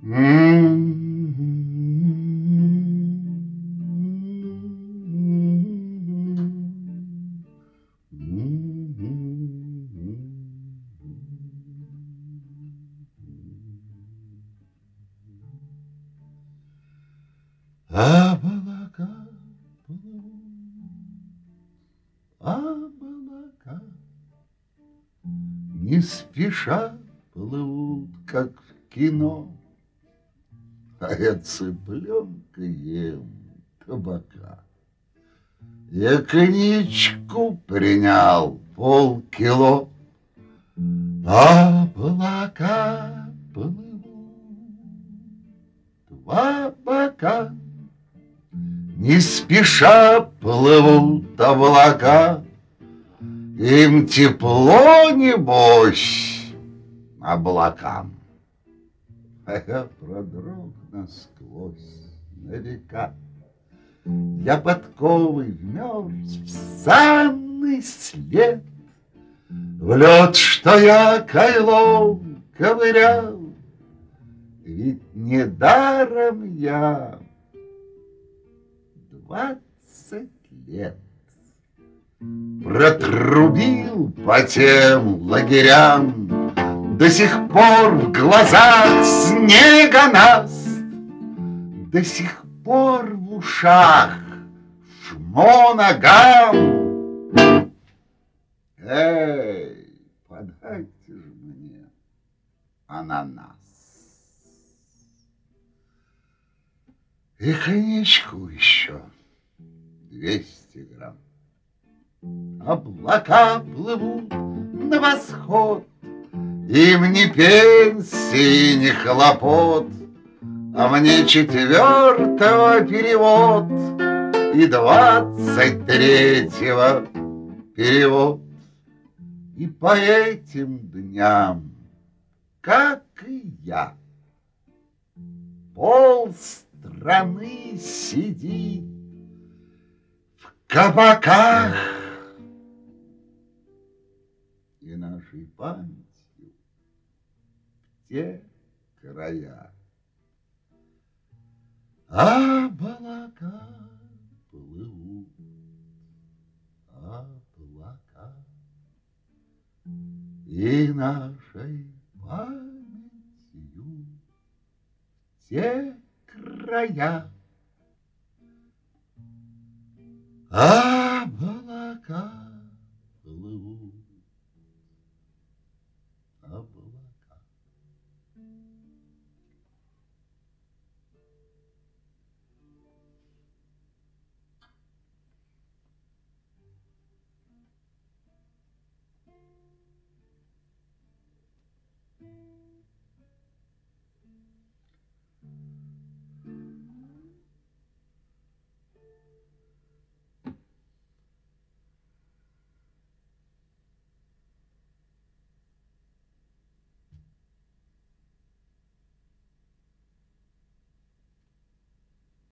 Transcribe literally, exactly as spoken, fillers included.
Облака плывут, облака не спеша плывут, как в кино, а я цыпленка ем табака. Я коньячку принял полкило. Облака плывут в облака, не спеша плывут облака. Им тепло, небось, облакам, а я продрог насквозь на века. Я подковой вмерз в санный след, в лед, что я кайлом ковырял. Ведь недаром я двадцать лет протрубил по тем лагерям. До сих пор в глазах снега наст, до сих пор в ушах шмо ногам. Эй, подайте же мне ананас и коньячку еще двести грамм. Облака плывут на восход, им ни пенсии, ни хлопот, а мне четвертого перевод и двадцать третьего перевод. И по этим дням, как и я, полстраны сидит в кабаках и нашей памятью в те края. Облака плывут, облака, и нашей памятью в те края. Облака плывут, облака.